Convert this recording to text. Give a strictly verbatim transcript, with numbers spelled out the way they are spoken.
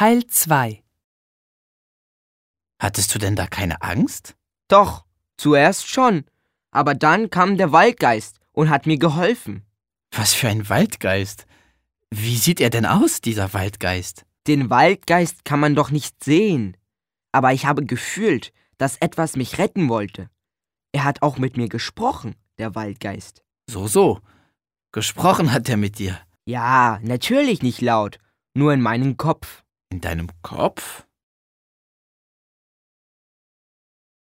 Teil zwei. Hattest du denn da keine Angst? Doch, zuerst schon. Aber dann kam der Waldgeist und hat mir geholfen. Was für ein Waldgeist? Wie sieht er denn aus, dieser Waldgeist? Den Waldgeist kann man doch nicht sehen. Aber ich habe gefühlt, dass etwas mich retten wollte. Er hat auch mit mir gesprochen, der Waldgeist. So, so. Gesprochen hat er mit dir. Ja, natürlich nicht laut, nur in meinem Kopf. In deinem Kopf?